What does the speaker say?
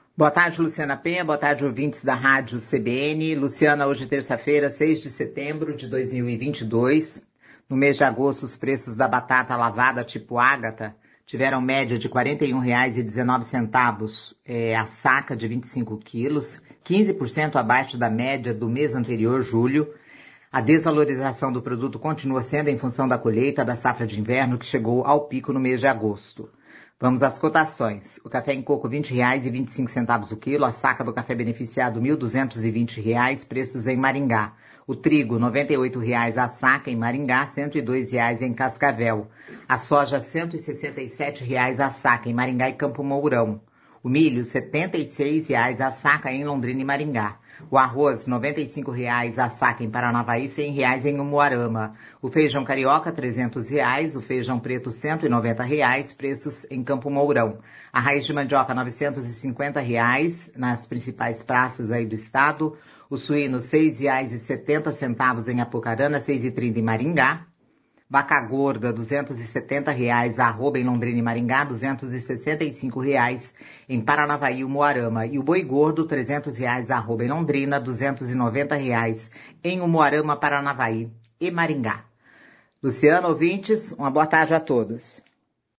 Boa tarde, Luciana Penha. Boa tarde, ouvintes da Rádio CBN. Luciana, hoje terça-feira, 6 de setembro de 2022. No mês de agosto, os preços da batata lavada tipo Ágata tiveram média de R$ 41,19 a saca de 25 quilos, 15% abaixo da média do mês anterior, julho. A desvalorização do produto continua sendo em função da colheita da safra de inverno, que chegou ao pico no mês de agosto. Vamos às cotações. O café em coco, R$ 20,25 o quilo. A saca do café beneficiado, R$ 1.220, preços em Maringá. O trigo, R$ 98,00 a saca em Maringá, R$ 102,00 em Cascavel. A soja, R$ 167,00 a saca em Maringá e Campo Mourão. O milho, R$ 76,00 a saca em Londrina e Maringá. O arroz, R$ 95,00 a saca em Paranavaí, R$ 100,00 em Umuarama. O feijão carioca, R$ 300,00. O feijão preto, R$ 190,00, preços em Campo Mourão. A raiz de mandioca, R$ 950,00 nas principais praças aí do estado. O suíno, R$ 6,70 em Apucarana, R$ 6,30 em Maringá. Vaca gorda, R$ 270,00 a arroba em Londrina e Maringá, R$ 265,00 em Paranavaí e Umuarama. E o boi gordo, R$ 300,00 a arroba em Londrina, R$ 290,00 em Umuarama, Paranavaí e Maringá. Luciana, ouvintes, uma boa tarde a todos.